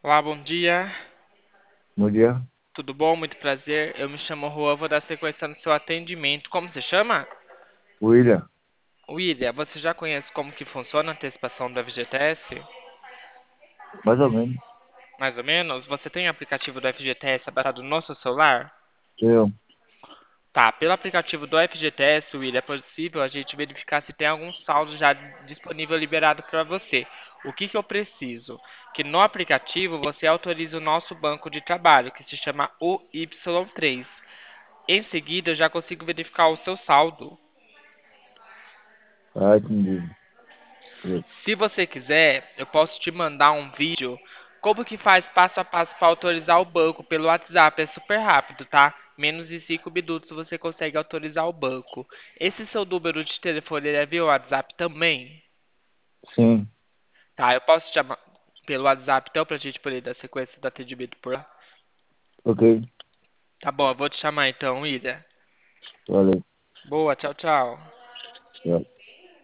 Olá, bom dia. Bom dia, Tudo bom? Muito prazer. Eu me chamo Juan, vou dar sequência no seu atendimento. Como você chama? William. William, você já conhece como que funciona a antecipação do FGTS? Mais ou menos. Mais ou menos? Você tem o aplicativo do FGTS abaixado no seu celular? Eu, Tá, pelo aplicativo do FGTS, William, é possível a gente verificar se tem algum saldo já disponível liberado para você. O que eu preciso? Que no aplicativo você autorize o nosso banco de trabalho, que se chama UY3. Em seguida, eu já consigo verificar o seu saldo. entendi. Eu, Se você quiser, eu posso te mandar um vídeo como que faz passo a passo para autorizar o banco pelo WhatsApp. É super rápido, tá? Menos de 5 minutos você consegue autorizar o banco. Esse seu número de telefone ele é via WhatsApp também? sim, Tá, eu posso te chamar pelo WhatsApp então pra gente poder dar sequência do atendimento por lá? ok, Tá bom, eu vou te chamar então, Ida. valeu. Boa, tchau, tchau. Tchau.